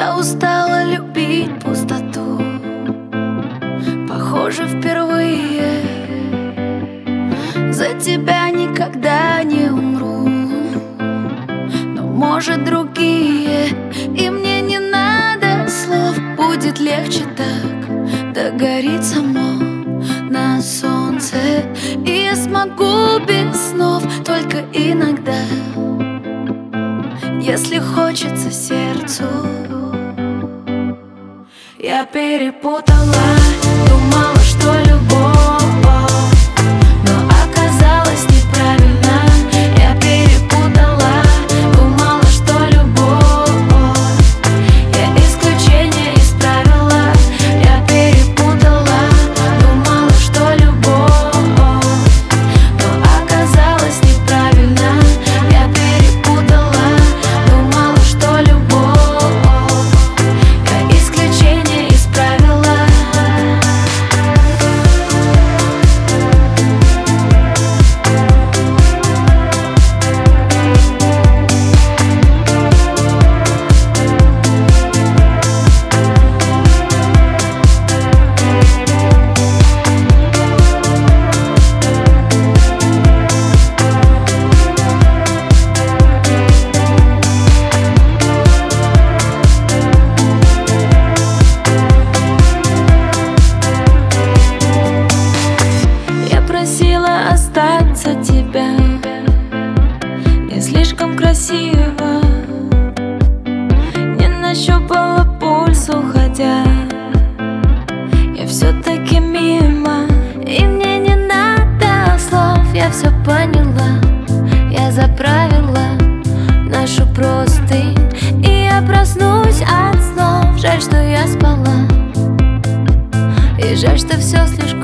Я устала любить пустоту, похоже, впервые. За тебя никогда не умру, но, может, другие. И мне не надо слов, будет легче так. Догорит само на солнце, и я смогу без снов только иногда. Если хочется сердцу. Я перепутала, думала, что любовь, но оказалось неправильно. Я перепутала, думала, что любовь, я исключение из правила. Я перепутала, думала, что любовь, но оказалось неправильно. Я перепутала, думала, что любовь, я исключение из правила. Просила остаться тебя, не слишком красиво. Не нащупала пульс, уходя. Я все-таки мимо, и мне не надо слов. Я все поняла, я заправила нашу простынь, и я проснусь от снов. Жаль, что я спала, и жаль, что все слишком